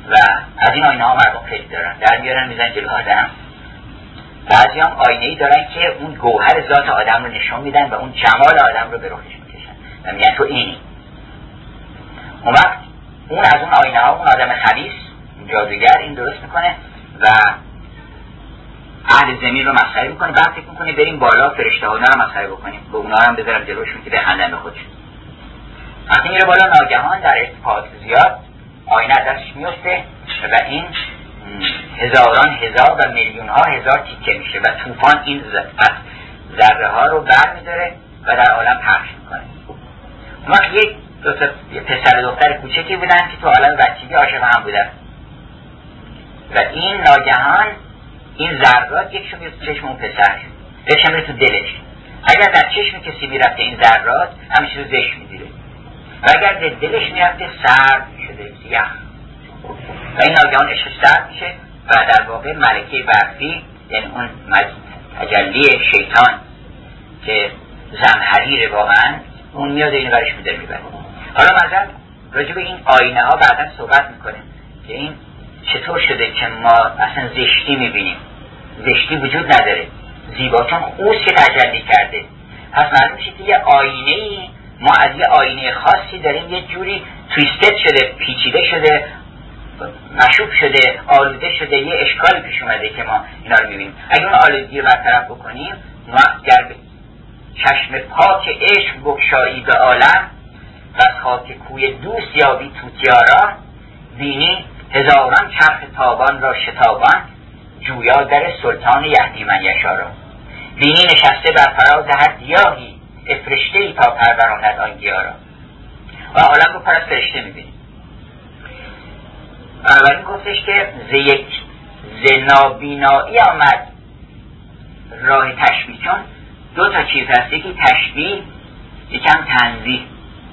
و از این آینه ها مردم خیلی دارن، در میارن میزن جلو آدم. بعضی هم آینه ای دارن که اون گوهر ذات آدم رو نشون میدن و اون جمال آدم رو به رخش میکشن و میگن تو اینی. اون وقت اون از اون آینه ها اون آدم خبیث جادوگر این درست میکنه و اهل زمین رو مسخره میکنه. بعد فکر میکنه بریم بالا فرشته ها رو مسخره بکنیم، به اونا هم بذارم جلوشون که بخندن به خودشون. وقتی میره بالا ناگهان در ارتفاعات زیاد آینه دستش میفته و این هزاران هزار و میلیون ها هزار تیکه میشه و طوفان این ذره ها رو برمیداره و در عالم پخش میکنه. اون وقت یه پسر دختر کوچکی بودن که تو عالم بچگی عاشق هم بودن و این ناگهان این ذرات یکشون میره تو چشم اون پسر، یکشون میره تو دلش. اگر در چشم کسی میرفته این ذرات همیشه رو زشت میدیره و اگر در دلش میرفته سرد شده سیاه و این ناگهان عشق سرد میشه و در واقع ملکه برفی یعنی اون تجلی شیطان که زمهریر واقعا اون میاد اینو برش میداره میبره. حالا مثلا راجع به این آینه ها بعدا صحبت میکنیم که این چطور شده که ما اصلا زشتی میبینیم. زشتی وجود نداره، زیبا چون اوست که تجلی کرده. پس معلوم میشه که یه آینه ای ما از یه آینه خاصی داریم یه جوری تویستد شده، پیچیده شده، مشوب شده، آلوده شده، یه اشکالی پیش اومده که ما اینا رو میبینیم. اگه اون آلودگی رو برطرف بکنیم ما گر به چشم پاک عشق بگشایی به عالم و از خاک کوی دوست یابی توتیارا، بینی هزاران چرخ تابان را شتابان جویا در سلطان یهدی من یشارا. بینی نشسته بر فراز هر گیاهی افرشته‌ای تا پروراند آن گیاه را. و عالم رو پر از فرشته میبینیم. بنابراین گفتش که ز نابینایی آمد راه تشبیه، چون دو تا چیز هست، یکی تشبیه یکم تنزیه.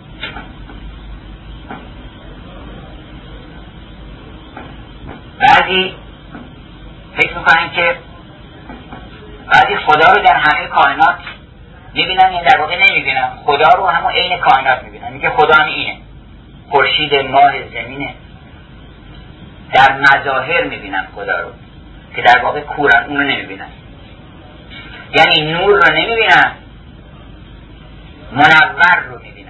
بعضی فکر میکنن که بعضی خدا رو در همه کائنات میبینن، یعنی در واقع نمیبینن خدا رو، همون عین کائنات میبینن. میگه خدا هم اینه، خورشید، ماه، زمینه. در مظاهر میبینن خدا رو که در واقع کورن، اون رو نمیبینن. یعنی نور رو نمیبینن، منور رو میبینن.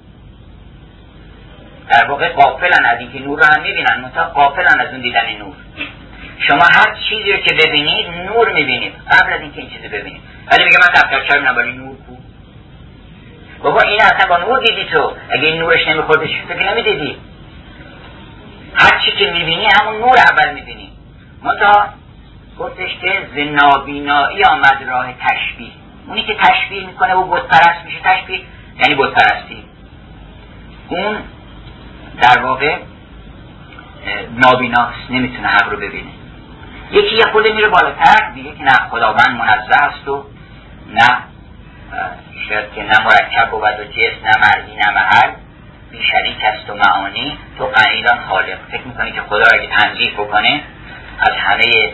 در واقع غافلن از اینکه نور رو هم میبینن، منتها غافلن از اون دیدن نور. شما هر چیزی رو که ببینید نور میبینید قبل از اینکه این چیزی ببینید. ولی میگه من دفترچه میبینم ولی نور کو. بابا این اصلا با نور دیدی تو، اگه این نورش نمیخورده چیزی که نمیدیدی. هر چی که میبینی همون نور اول میبینی. منتها گفتش که ز نابینایی آمد راه تشبیه. اونی که تشبیه میکنه و بت پرست میشه. تشبیه یعنی بت پرستی. اون در واقع نابیناست، نمیتونه حق رو ببینه. یکی یه خورده میره بالاتر، میگه که نه خداوند منزه است و نه شاید که نه مرکب بود و جسم، نه مرئی نه محل، بی شریک است و معانی، تو قنیدان خالق. فکر میکنه که خدا اگه تنزیه بکنه از همه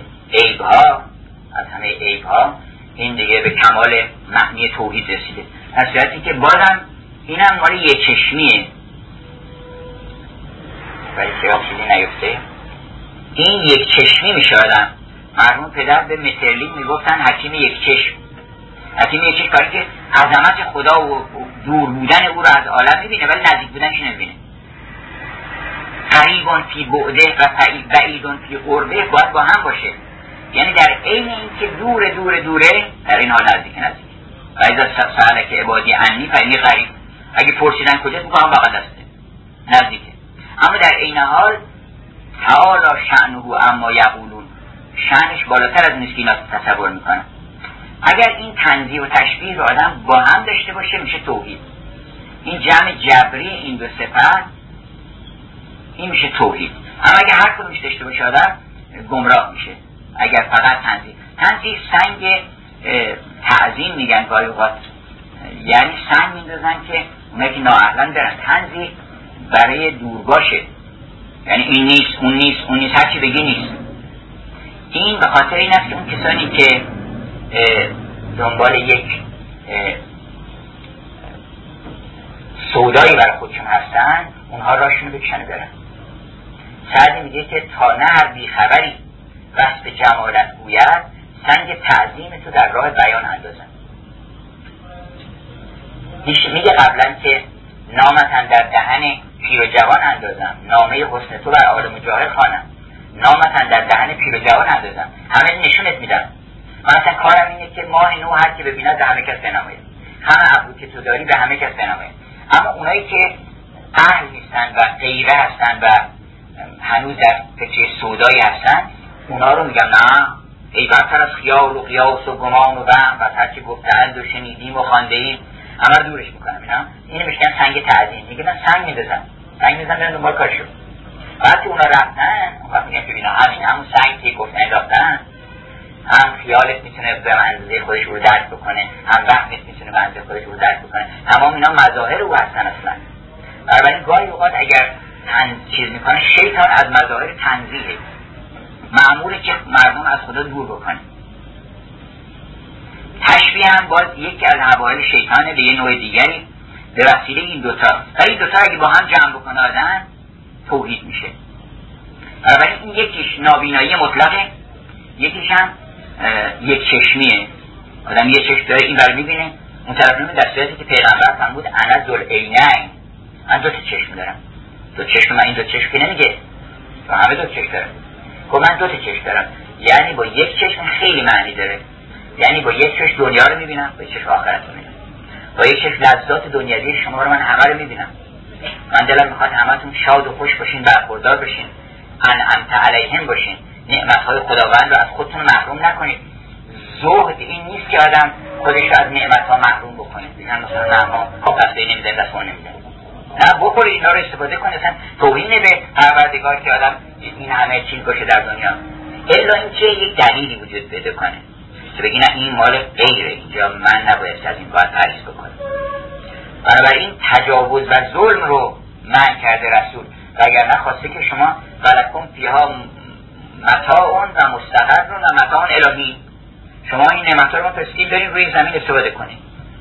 عیبها این دیگه به کمال معنی توحید رسیده. در صورتی که بازم اینم مال یک چشمیه، ولی که چیزی نیفته. این یک چشمی میشه آدم. مرحوم پدر به مترلی میگفتن حکیم یک چشم. حکیم یک چشم کاری که عظمت خدا و دور بودن او رو از عالم میبینه ولی نزدیک بودنش نمیبینه. قریبان فی بعده و بعیدان فی قربه باید با هم باشه. یعنی در عین این که دوره در این حال نزدیک. و اذا سألک عبادی عنی فانی قریب. اگه پرسیدن کجاست میگم بغل دسته، نزدیکه. اما در عین حال تعالی شأنه اما یقولون، شأنش بالاتر از نیست که اینا تصور میکنن. اگر این تنزیه و تشبیه رو آدم با هم داشته باشه میشه توحید. این جمع جبری این دو صفت این میشه توحید. اما اگر هر کدومش داشته باشه آدم گمراه میشه. اگر فقط تنزیه سنگ تعظیم میگن گاهی اوقات، یعنی سنگ میندازن که اونایی که نااهلن برن. تنزیه برای دور باشه، یعنی این نیست اون نیست هرچی بگی نیست. این به خاطر این است که اون کسانی که دنبال یک سودایی برای خودشون هستن اونها راشونو بکشنه برن. سعدی میگه که تا نه هر بیخبری وصف جمالت گوید، سنگ تعظیم تو در راه بیان اندازم. میگه قبلا که نامتن در دهن پیر و جوان اندازم، نامه حسن تو بر آل مجاهد خوانم، نامتن در دهن پیر و جوان اندازم. همه نشونت میدم. من اصلا کارم اینه که ماه نو هر که ببیند به همه کس بنماید، همه ابرو که تو داری به همه کس بنماید. اما اونایی که اهل نیستن و غیره هستن و هنوز در فکر سودایی هستن، اونا رو میگم نه، ای برتر از خیال و قیاس و گمان و وهم و هر چه گفتند و شنیدیم و خوانده‌ایم، همه رو دورش میکنم. اینو میگن سنگ تعظیم. میگه من سنگ میندازم برن دنبال کارشون. وقتی اونا رفتن، اون وقت میگن که بینا همون سنگ که گفتن انداختن، هم خیالت میتونه به اندازه خودش رو درک بکنه، هم وهمت میتونه به اندازه خودش رو درک بکنه. تمام اینا مظاهر او هستن اصلا. بنابراین گاهی اوقات اگر چیز میکنه، شیطان از مظاهر تنزیه، معموله که مردم از خدا دور بکنه. تشبیه هم باز یکی از حوائل شیطانه به یه نوع دیگری به وسیله این دوتا. ولی این دوتا اگه با هم جمع بکنه آدم توحید میشه. بنابراین این یکیش نابینایی مطلقه، یکیش هم یک چشمیه. آدم یک چشم داره، این برای میبینه، اون طرف نمیده. در صورتی که پیغمبر فرمود انا ذوالعینین، من دو تا چشم دارم. دو چشم، من این دو چشم که نمیگه و همه دو چشم دارم. من دو تا چشم دارم، یعنی با یک چشم خیلی معنی داره. یعنی با یک چشم دنیا رو میبینم، با یک چشم آخرت رو میبینم. با یک چشم لذات دنیوی شما رو من همه رو میبینم. من دلم میخواد همتون شاد و خوش باشین، برخوردار باشین، انعمت علیهم باشین، نعمتهای خداوند رو از خودتون محروم نکنید. زهد این نیست که آدم خودش رو از نعمتها محروم بکنه. بگن مثلا نه ما دسته نمیدن، دست ما نمیدن. نه، بخوری اینا رو استفاده کنید. اصلا توهینه به پروردگار که آدم این همه چیز باشه در دنیا، الا اینکه یک دلیلی وجود پیدا کنه که بگی نه این مال غیره، اینجا من نباید از این باید پریز بکنم. بنابراین تجاوز و ظلم رو منع کرده رسول، و اگر نخواسته که شما ولکم فیها متاع و مستقر و متاع الهی، شما این نعمت‌ها رو تسلیم دارین روی زمین استفاده کنید.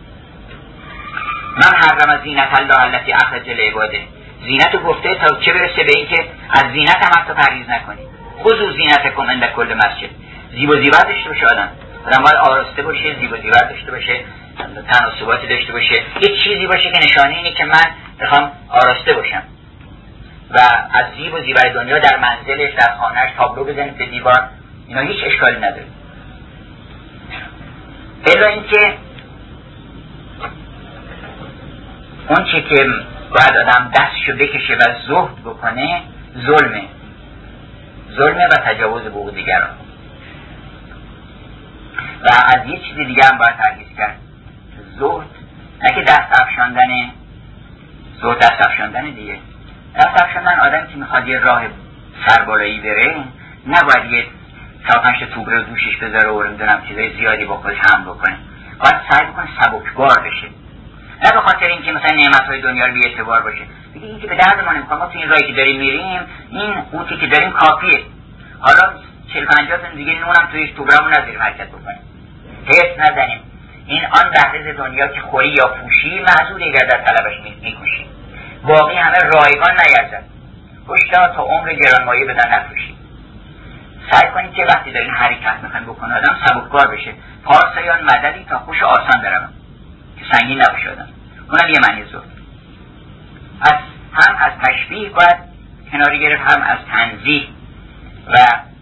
من حرم زینت الله التي اخرج لعباده، زینت رو گفته تا چه برسه به این که از زینت هم حتی پرهیز نکنید. خذوا زینتکم عند کل مسجد، زیب و زیور داشته باشه آدم باید آراسته باشه، زیب و زیور داشته باشه، تناسباتی داشته باشه، یه چیزی باشه که نشانه اینه که من میخوام آراسته باشم. و از زیب و زیور دنیا در منزلش، در خانهش تابلو بزنید به دیوار، اینا هیچ اشکالی نداره. الا اینکه اون چی که باید آدم دستشو بکشه و زهد بکنه ظلمه و تجاوز به حقوق دیگران. و از یه چیزی دیگه هم باید پرهیز کرد. زهد نه که دست افشاندنه، زهد دست افشاندنه دیگه. دست افشاندن آدم که میخواد یه راه سربالایی بره نباید یه 4-5 توبر رو دوشش بذاره و نمیدونم چیزای زیادی با خودش حمل بکنه. باید سعی بکنه سبکبار بشه، نه به خاطر اینکه مثلا نعمت‌های دنیا رو بی اعتبار باشه. بگید این که به درد ما نمیخواد، ما تو این راهی که داریم میریم، این قوتی که داریم کافیه. حالا 40-50 تا دیگه نونم توی توبرمون نذاریم حرکت بکنیم، حرص نزنیم. این آن بهرز دنیا که خوری یا پوشی، معذوری اگر در طلبش میکوشی. باقی همه رایگان نیرزد، هشدار تا عمر گرانمایه بدن نفروشی. سعی کنید که وقتی دارین حرکت میخواین بکنه آدم سبکبار بشه. پارسایان مددی تا خوش آسان بروم، که سنگین نباشه آدم. اونم یه معنی زود. هم از تشبیه باید کناری گرفت، هم از تنزیه. و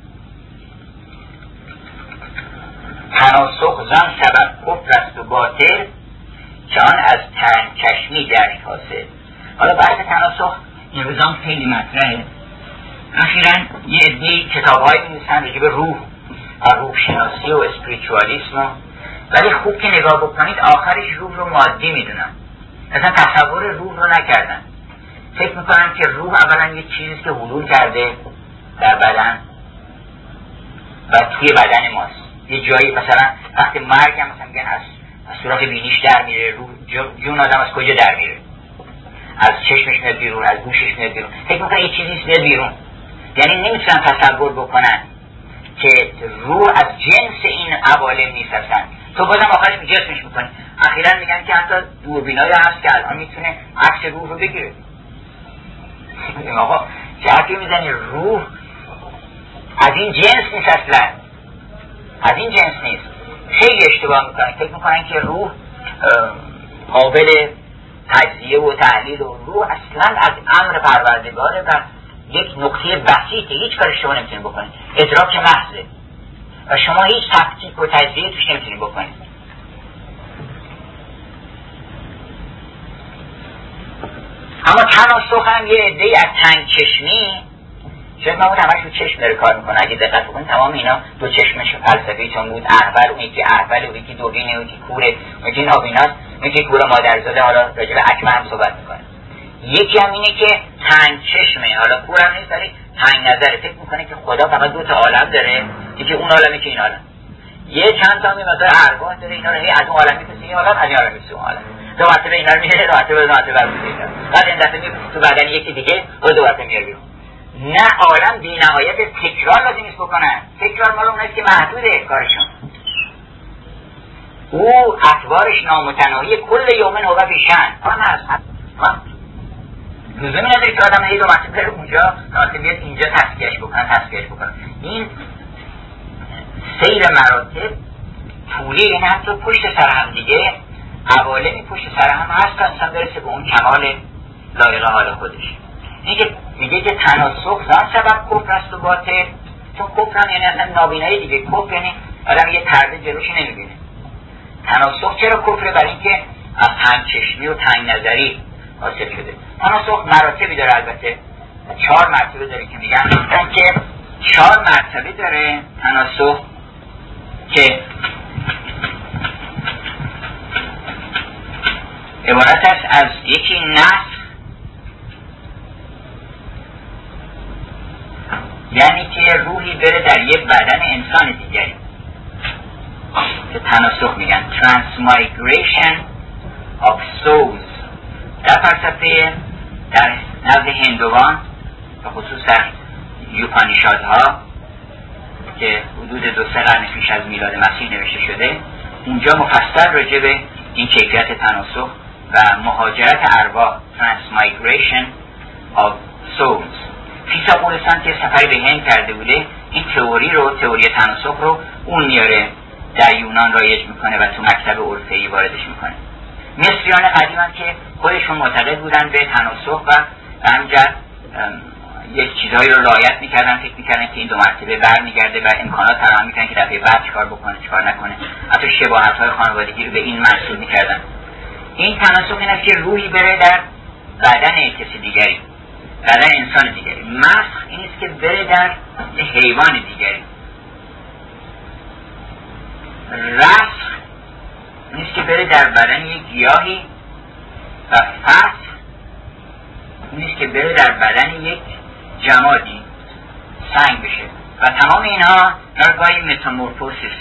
تناسخ زن سبب کفر است و باطل، که آن از چشمی گشت حاصل. حالا بحث تناسخ این روزان خیلی مطرحه. اخیراً یه عده‌ای کتاب‌هایی می‌نویسن راجع به روح و روح شناسی و اسپریچوالیسم، ولی خوب که نگاه بکنید آخرش روح رو مادی میدونن، اصلا تصور روح رو نکردن. فکر میکنن که روح اولا یه چیزی که حلول کرده در بدن و توی بدن ماست. یه جایی مثلا وقتی مرگ هم مثلا میگن از سوراخ بینیش در میره، روح جون آدم از کجا در میره؟ از چشمش میاد بیرون، از گوشش میاد بیرون. فکر میکنن یه چیزی میاد بیرون، یعنی نمیتونن تصور بکنن که روح از جنس این عوالم نیست اصلا. تو بازم آخرش به جسمش میکنی. اخیراً میگن که حتی دوربینایی هست که الان میتونه عکس روح رو بگیره. آقا چه حرفی میزنی؟ روح از این جنس نیست، اصلا از این جنس نیست. خیلی اشتباه میکنن، فکر میکنن که روح قابل تجزیه و تحلیل، و روح اصلا از امر پروردگاره و یک نقطه بسیطه، هیچ کار شما نمیتونید بکنید، ادراک محضه و شما هیچ تفکیک و تجزیه توش نمیتونید بکنید. اما تناسخ هم یه عده‌ای از تنگ چشمی، شاید ما بود همش رو چشم داره کار میکنه، اگه دقت بکنید تمام اینا دو چشمش فلسفه‌ایشون بود، احول، اون یکی احول، اون یکی دوبینه، اون یکی کوره، اون یکی نابیناست، اون یکی کور مادرزاده. حالا راجع به اکمه هم صحبت میکنه. یکی هم اینه که تنگ چشمه، حالا کور هم نیست ولی تنگ نظره، فکر میکنه که خدا فقط دو تا عالم داره، یکی اون عالمه که این عالم، یه چند تا مثلا ارواح داره، اینا رو از اون عالم میفرسته این عالم، از این عالم میفرسته اون عالم، دو مرتبه اینا رو میاره، دو مرتبه بعد این دفعه میفرسته تو بدن یکی دیگه و دو مرتبه میاره بیرون. نه، عالم بی نهایت تکرار لازم نیست بکنن، تکرار مال اوناست که محدوده کارشون. او اطوارش نامتناهی، کل یومن هو فی شأن. آن هست لزومی نداره که آدم دو مرتبه بره اونجا تا بیاد اینجا تسکیهش بکنن. این سیر مراتب طولی، یعنی حتی پشت سر هم دیگه، عوالمی پشت سر هم هست تا انسان برسه به اون کمال لایق حال خودش. اینکه میگه که تناسخ زان سبب کفر است و باطل، چون کفر هم یعنی اصلا نابینایی دیگه، کفر یعنی آدم یه پرده جلوش نمیبینه. تناسخ چرا کفره؟ برای اینکه از تنگ چشمی و تنگ نظری حاصل شده. تناسخ مراتبی داره، البته 4 مرتبه داره که میگن که 4 مرتبه داره تناسخ، که عبارت است از یکی نسخ، یعنی که روحی بره در یک بدن انسان دیگری، که تناسخ میگن transmigration of souls. در فلسفه در نزد هندوان و خصوص در یوپانیشادها که حدود 2-3 قرن پیش از میلاد مسیح نوشته شده، اونجا مفصل راجع به این کیفیت تناسخ و مهاجرت ارواح transmigration of souls. فیثا قولستان که سفری به هند کرده بوده، این تئوری تناسخ رو اون میاره در یونان رایج میکنه و تو مکتب اورفئی واردش میکنه. مصریان قدیم هم که خودشون معتقد بودن به تناسخ و همینجد یک چیزهایی رو رعایت میکردن، فکر میکردن که این 2 مرتبه برمیگرده و امکانات فراهم میکنن که دفعه بعد چیکار بکنه چیکار نکنه، حتی شباهت‌های خانوادگی رو به این محصول میکردن. این تناسخ این است که روحی بره در بدن کسی دیگری، بدن انسان دیگری. مسخ این است که بره در حیوان دیگری. رسخ این است که بره در بدن یک گیاهی، و فسخ این است که بره در بدن یک جمادی، سنگ بشه. و تمام اینها گاهی متامورفوسیس،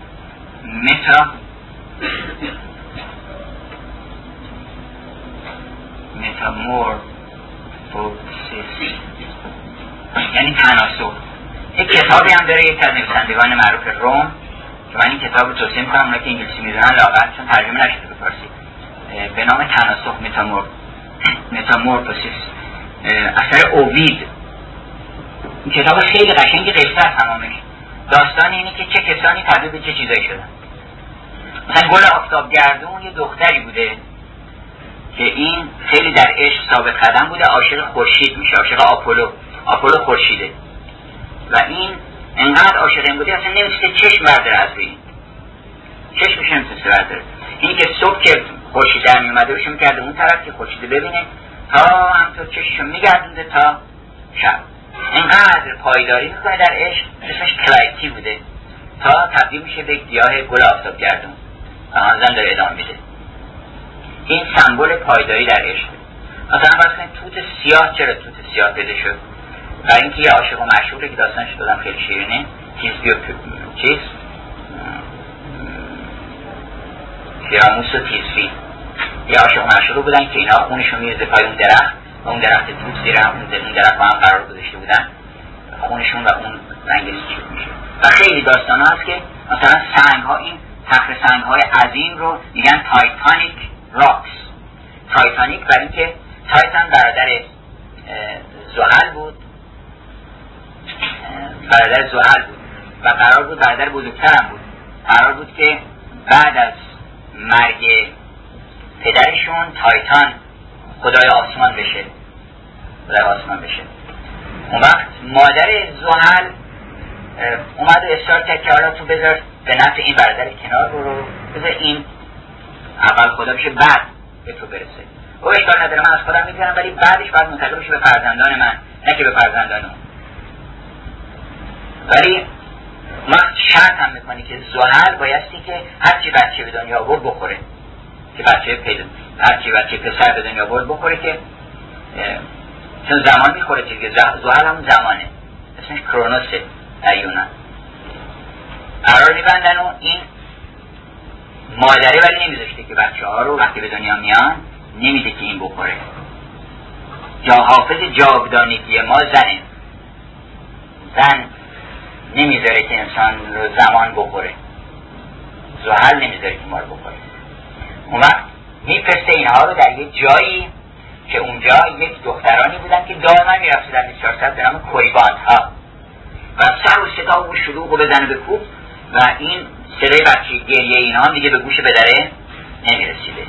یعنی تناسخ. یک کتابی هم داره یک از نویسندگان معروف روم که من این کتاب رو توصیه میکنم، اونایی که انگلیسی میدونن لااقل، چون ترجمه نشده به فارسی، به نام تناسخ، متامورفوسیس، اثر اووید. این کتاب خیلی قشنگی، قصه است تمامش. داستان اینه که چه کسانی تبدیل به چه چیزایی شدن. مثلا گل آفتابگردون یه دختری بوده که این خیلی در عشق ثابت قدم بوده، عاشق خورشید میشه، عاشق آپولو خورشیده، و این انقدر عاشق این بوده اصلا نمیتونه چشم برداره از روی این، چشمش نمیتونه برداره. این که صبح که خورشید در میومده بشه میکرده اون طرف که خورشید ببینه، تا همطور چشمشو میگردونده تا شب. انقدر پایداری میکنه در عشق، اسمش کلایتی بوده، تا تبدیل میشه به گیاه گل آفتابگردون و هنوزم داره ادامه میده. این سمبل پایداری در عشق. مثلا فرض کنید توت سیاه، چرا توت سیاه پیدا شد؟ برای اینکه یه عاشق و معشوقه که داستانش دادم خیلی شیرینه، تیراموس و تیزفی، یه عاشق و معشوقه بودن که اینا خونشون میریزه پای اون درخت و اون درخت توت زیر اون درخت با هم قرار گذاشته بودن، خونشون و اون رنگ سیاه میشه. و خیلی داستان هست که مثلا سنگ ها، این صخره سنگ های عظیم رو میگن تایتانیک راکس. تایتانیک برای اینکه تایتان برادر زحل بود برادر زحل بود و قرار بود برادر بزرگترم بود، قرار بود که بعد از مرگ پدرشون تایتان خدای آسمان بشه. اون وقت مادر زحل اومد و اصرار کرد که حالا تو بذار به نفع این برادر کنار برو، بذار این اول خدا بشه بعد به تو برسه. او اشکال نداره، من از خودم میگذارم، ولی بعدش باید منتظر بشه به فرزندان من، نه که به فرزندان اون. ولی وقت شرط هم میکنی که زحل بایستی که هرچی بچه به دنیا آورد بخوره، که هرچی بچه پسر به دنیا آورد بخوره، که چون زمان میخوره که زحل هم زمانه، اسمش کرونوسه در یونان. قرار میبندن و این مادره ولی نمیذاشته که بچه ها رو وقتی به دنیا میان نمیده که این بخوره. حافظ جاودانگی ما زنه، زن نمیذاره که انسان رو زمان بخوره، زحل نمیذاره که ما رو بخوره. اون وقت میفرسته اینها رو در یه جایی که اونجا یک دخترانی بودن که دائما میرفتن 24 ساعت به نام کویباند ها و سر و صدا و شلوغ و بزنه به کوب و این صدای بچه گریه اینها دیگه به گوش پدره نمیرسیده.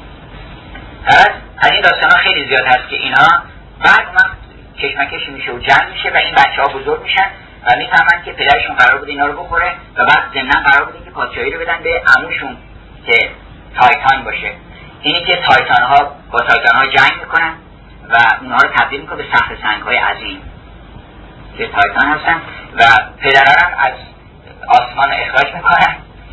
از این داستان ها خیلی زیاد هست که اینها بعد وقت کشمکشی میشه و جمع میشه و این بچه ها بزرگ میشن و میفهمن که پدرشون قرار بود اینا رو بخوره و بعد ضمناً قرار بود که پادشاهی رو بدن به عموشون که تایتان باشه. اینی که تایتان ها با تایتان ها جنگ میکنن و اونها رو تبدیل میکنه به صخره سنگ های عظیم که تایتان هستن و پدران از آسمان اخراج میکنن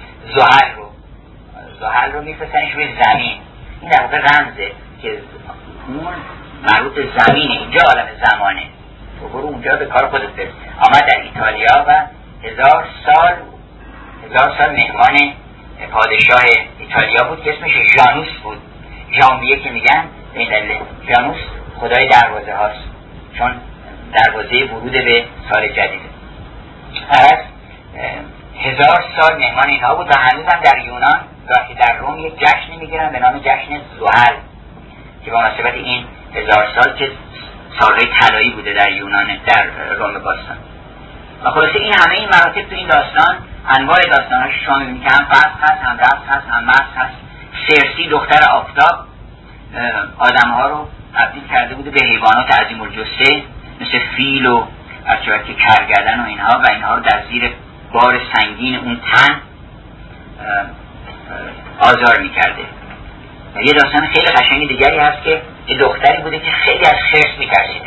زحل رو میفرستنش روی زمین. این در واقع رمزه که اون مربوط زمینه، اینجا عالم زمانه، تو برو اونجا به کار خودت برس. آمد در ایتالیا و 1000 سال مهمان پادشاه ایتالیا بود که اسمش ژانوس بود. ژانویه که میگن به این دلیل ژانوس خدای دروازه هاست، چون دروازه ورود به سال جدیده. از 1000 سال مهمان اینها بود و هنوز هم در یونان وقتی در روم یک جشن میگیرن به نام جشن زحل که با مناسبت این 1000 سال که سالهای طلایی بوده در یونان، در روم باستان. و خلاصه این همه این مراتب تو این داستان، انواع داستان‌هاش شما می‌بینید که هم فصل هست، هم رقص هست، هم مست هست. سرسی دختر آفتاب آدم‌ها رو تبدیل کرده بوده به حیوانات عظیم الجثه مثل فیل و هرچی که کرگدن و اینها رو در زیر بار سنگین اون تن آزار می‌کرده. یه داستان خیلی قشنگ دیگری هست که یه دختری بوده که خیلی از خرس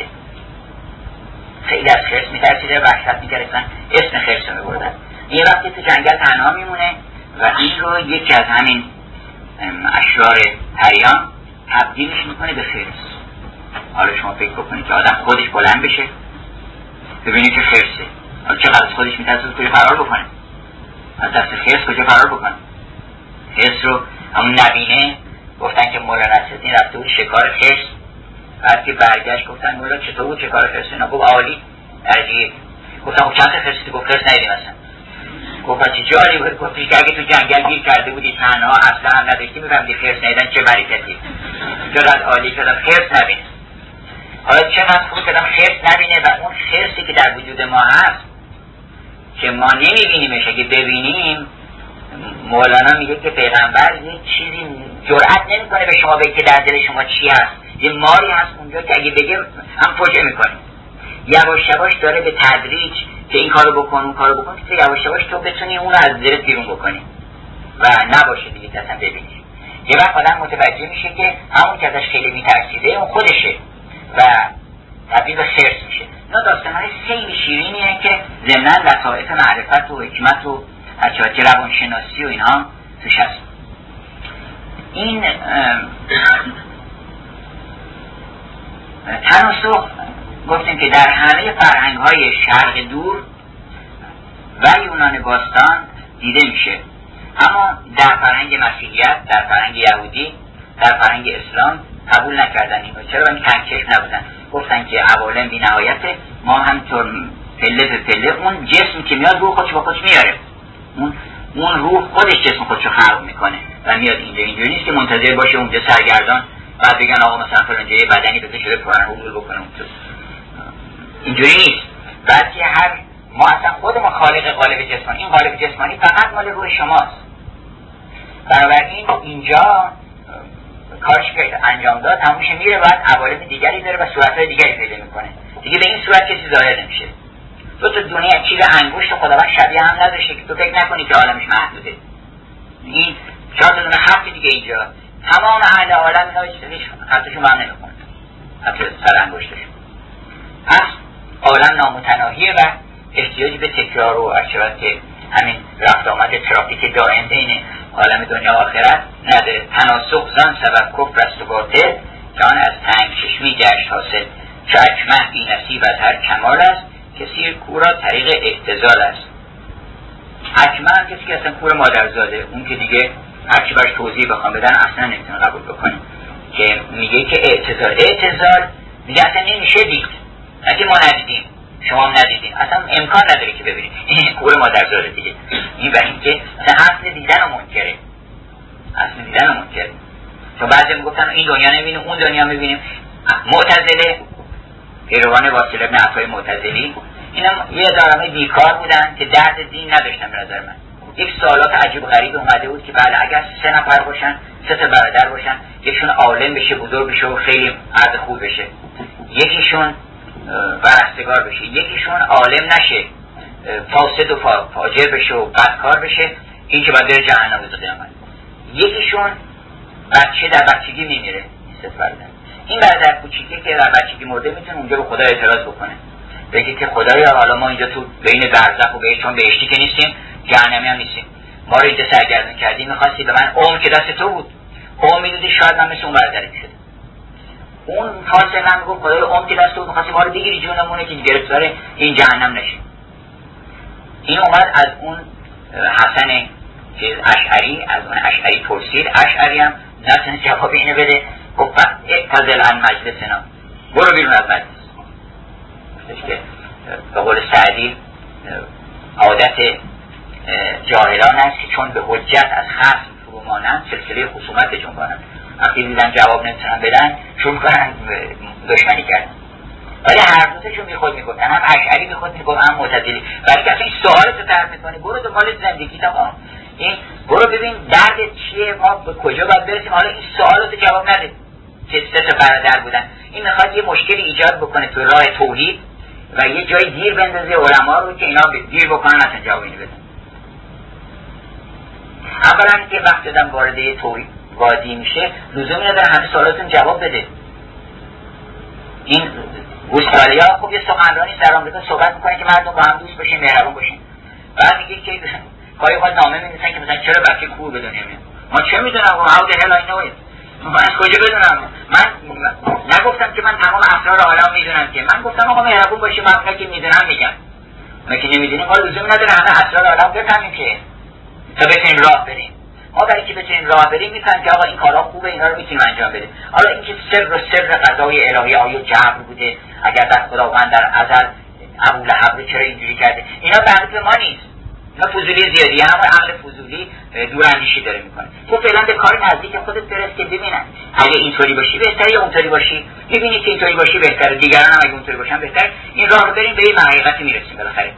می‌ترسیده، وحشت می‌گرفتن، اسم خرس رو می‌بردن. یه وقتی تو جنگل تنها میمونه و این رو یکی از همین اشرار پریان تبدیلش میکنه به خرس. حالا شما فکر بکنید که آدم خودش بلند بشه ببینید که خرسه، حالا چقدر از خودش میترسه کجا فرار بکنه، از دست خرس کجا فرار بکنه. خرس رو همون نبینه گفتن که مولانا نصرالدین رفته بود شکار خرس، بعد که برگشت گفتن مولانا چطور بود شکار خرس؟ اینا گفت عالی. درجه گفتن خب چند تا خرس؟ گفت خرس ندیدیم اصلا. گفت چه جالی بود؟ گفت که اگه تو جنگل گیر کرده بودی تنها اصلا هم نداشتی میفهمیدی خرس ندیدن چه برکتی، چقدر عالی شدم خرس نبینه. حالا چقدر خوب شدم خرس نبینه و اون خرسی که در وجود ما هست که ما نمیبینیمش، اگه ببینیم مولانا میگه که پیغمبر یه چیزی جرأت نمیکنه به شما بگه که در دل شما چی هست. یه ماری هست اونجا که اگه بگه هم فوجه میکنه. یواش یواش داره به تدریج که این کارو بکن اون کارو بکن که یواش یواش تو بتونی اون رو از دلت بیرون بکنی و نباشه دیگه که اصلا ببینی. یه وقت آدم متوجه میشه که همون که ازش خیلی میترسیده اون خودشه و تبدیل به خرس میشه. اینا داستان‌های خیلی شیرینیه که ضمناً لطائف معرفت و حکمت و حتی روانشناسی و اینها توش هست. این تناسخ گفتیم که در همه فرهنگ‌های شرق دور و یونان باستان دیده میشه، اما در فرهنگ مسیحیت، در فرهنگ یهودی، در فرهنگ اسلام قبول نکردن اینو. چرا؟ این تنگچشم نبودن، گفتن که عوالم بی نهایت، ما همطور پله به پله اون جسم که میاد روح خودش با خودش میاره، اون روح خودش جسم خودش رو خلق میکنه و میاد اینجا. اینجوری نیست که منتظر باشه اونجا سرگردان بعد بگن آقا مثلا فلان جای بدنی بده شده پران حضور بکنه اونجا. اینجوری نیست، بلکه هر ما اصلا خودمون خالق قالب جسمانی، این قالب جسمانی فقط مال روح شماست. بنابراین اینجا کارش که انجام داد تمومش میره، بعد عوالم دیگری داره و صورتهای دیگری پیدا میکنه. دیگه به این صورت کسی ظاهر نمیشه. تو دنیا چیز انگشت خداوند شبیه هم نداشته که تو فکر نکنی که عالمش محدوده. این 4 تا دونه خط دیگه اینجا تمام اهل عالم اینا هیچ خطشون هم نمیکنه، حتی سر انگشتشون. پس عالم نامتناهیه و احتیاجی به تکرار و اشتراک که همین رفت آمد ترافیک دائم بین عالم دنیا و آخرت نداره. تناسخ زن سبب کفر است و باطل که آن از تنگ چشمی گشت حاصل، چو اکمه بی نصیب از هر کمال است، کسی کورا طریق احتضال است. اکمه هم کسی که اصلا کور مادرزاده، اون که دیگه هرچی باش توضیح بخوام بدن اصلا نمیتونه قبول بکنه، که میگه که اعتزال میگه اصلا نمیشه دید، اگه ما ندیدیم شما هم ندیدیم اصلا امکان نداره که ببینید این کور مادرزاده دیگه. این برای اینکه اصل دیدن رو منکره، اصل دیدن رو منکره. چون بعضی میگفتن این دنیا نمیبینیم اون دنیا میبینیم. معتزله، پیروان واصل ابن عطای معتزلی، اینا یه دارمه بیکار بودن که درد دین نداشتن. به نظر من یک سوالات عجیب غریب اومده بود که بله اگر 3 نفر باشن، 3 تا برادر باشن، یکیشون عالم بشه، بزرگ بشه و خیلی مرد خوب بشه، یکیشون ورستگار بشه، یکیشون عالم نشه، فاسد و فاجر بشه و بدکار بشه، این که باید بره جهنم روز قیامت، یکیشون بچه در بچگی میمیره. این برادر کوچیکی که در بچگی مرده میتونه اونجا به خدا اعتراض بکنه، بگه که خدایا حالا ما اینجا تو بین برزخ و بهشت، چون بهشتی که نیستیم جهنمی هم نیستیم، ما رو اینجا سرگردون کردی، میخواستی به من عمر که دست تو بود، عمر میدادی شاید من مثل اون برادرت میشدم. اون فاصله هم میگفت خدایا عمر که دست تو بود، میخواستی ما رو بگیری جونمونه که گرفتار این جهنم نشیم. این اومد از اون حسن اشعری، از اون اشعری پرسید، اشعری هم نتونه جواب اینو بده، گفت اعتزل عن مجلسنا، برو بیرون از مجلس. که به قول سعدی عادت جاهلان است که چون به حجت از خصم فرو مانند سلسله خصومت بجنبانند. وقتی دیدن جواب نمیتونن بدن شروع کنن دشمنی کردن. ولی هر دوتاشون بیخود میگفتن، هم اشعری بیخود میگفت هم معتزلی. ولی که اصلا این سوالتو طرح میکنی، برو دنبال زندگی تمام، این برو ببین درد چیه، ما به کجا باید برسیم، حالا این سوالتو جواب نده که 3 تا برادر بودن. این میخواد یه مشکلی ایجاد بکنه تو راه توحید و یه جای گیر بندازه علما رو که اینا گیر بکنن اصلا جواب اینو بدن. اولا که وقتی آدم وارد توحید وادی میشه لزومی نداره همه سوالاتون جواب بده. این گوسالیا خب یه سخنرانی در آمریکا صحبت میکنه که مردم با هم دوست باشین، مهربون باشین. بعد میگه که گاهی اوقات نامه می‌نویسن که مثلا چرا بچه کور به دنیا میاد. ما چه میدونم how the hell I know it. من از کجا بدونم؟ من نگفتم که من تمام اسرار عالم میدونم، که من گفتم آقا مهربون باشی، من که میدونم میگم. ما که نمیدونیم حالا لزومی نداره همه اسرار عالم بفهمیم که تا بتونیم راه بریم. ما برای که بتونیم راه بریم میفهمیم که آقا این کارا خوبه، اینا رو میتونیم انجام بدیم. حالا اینکه سر قضای الهی آیه جبر بوده، اگر در خداوند در ازل ابو لهب رو چرا اینجوری کرده، اینا به ما نیست. اینا فضولی زیادیه، همون عقل فضولی دوراندیشی داره میکنه. تو فعلا به کار نزدیک خودت برس که ببینن اگه اینطوری باشی بهتره یا اونطوری باشی، میبینی که اینطوری باشی بهتره، دیگران هم اگه اونطوری باشن بهتره. این راه رو بریم به این حقیقتی میرسیم بالاخره.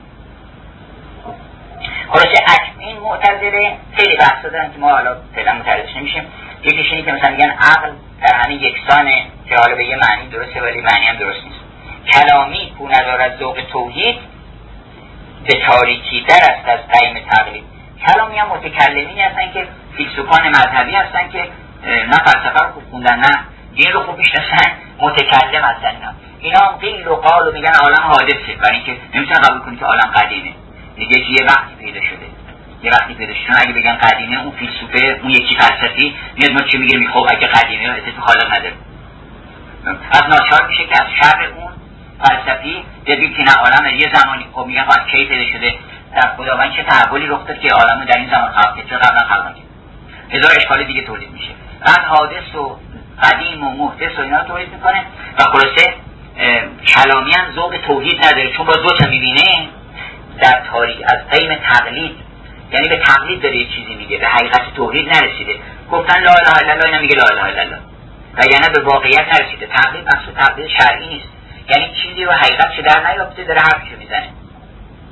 خلاصه این معتزله خیلی بحثا دارن که ما حالا فعلا متعرض نمیشیم. یکیش اینه که مثلا میگن عقل در همه یکسانه، که حالا به یه معنی درسته ولی معنی هم درست نیست. کلامی کو ندارد ذوق توحید، به تاریکی در است از قیم تقلید. کلامی هم متکلمینی هستن که فیلسوفان مذهبی هستن که نه فلسفه رو خوب خوندن نه دین رو خوب میشناسن، متکلم هستن. اینا هم قیل و قال و میگن عالم حادثه، برای اینکه نمیتونن قبول کنن که عالم قدیمه. میگه که یه وقتی پیدا شده، یه وقتی پیدا شده. اگه بگن قدیمه، اون فیلسوفه، اون یکی فلسفی میاد ما چی میگه؟ خب اگه قدیمه اسم خالق نداره. از ناچار میشه که از شر اون فلسفی دیدی که نه عالم یه زمانی خب میگن از کی پیدا شده، در خداوند چه تحولی رخ داد که عالم در این زمان خلق کرد، چه قبلا خلق کرد. هزار اشکال دیگه تولید میشه. بعد حادث و قدیم و محدث و اینا تولید میکنه و خلاصه کلامی هم ذوق توحید نداره، چون با دو تا میبینه در تاریخ از قیم تقلید، یعنی به تقلید داره یه چیزی میگه، به حقیقت توحید نرسیده. گفتن لا اله الا الله، اینا میگه لا اله الا الله، و یعنی به واقعیت نرسیده. تقلید مقصود تقلید شرعی نیست، یعنی چیزی رو حقیقتش در نیافته داره حرفشو میزنه.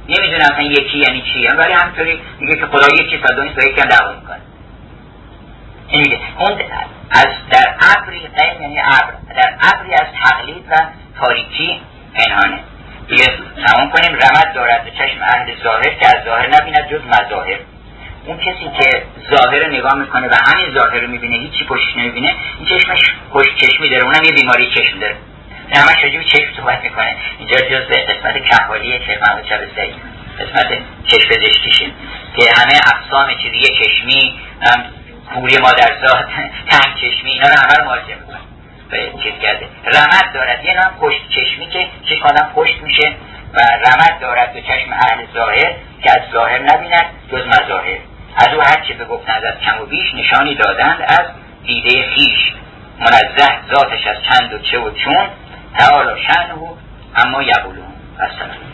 نمیدونه اصلا یکی یعنی چی، ولی همینطوری میگه که خدا یک چیز تا دو نیست و یکی هم دعوا میکنه. این میگه اون از در ابری غیم یعنی ابر، در ابری از تقلید و تاریکی پنهانه. دیگه تمام کنیم. رمد دارد به چشم اهل ظاهر که از ظاهر نبیند جز مظاهر. اون کسی که ظاهر نگاه میکنه و همین ظاهر رو میبینه، هیچی پشتش نمیبینه، این چشمش پشت چشمی داره، اونم یه بیماری چشم داره. همش راجع به چشم صحبت میکنه. اینجا جزء قسمت کحوالی شیخ محمود شبستری، قسمت چشم پزشکیشه که همه اقسام چیزی چشمی، کوری مادرزاد، تنگ چشمی، اینا رو همه رو مواجه میکنه به چیز کرده. رمد دارد یه نام پشت چشمی که چشم آدم پشت میشه، و رمد دارد به چشم اهل ظاهر که از ظاهر نبیند جز مظاهر. از او هر چه بگفتند از کم و بیش نشانی دادند از دیده خیش. منزه ذاتش از چند و چه و چون، تعالی شأنه اما یقولون. السلام.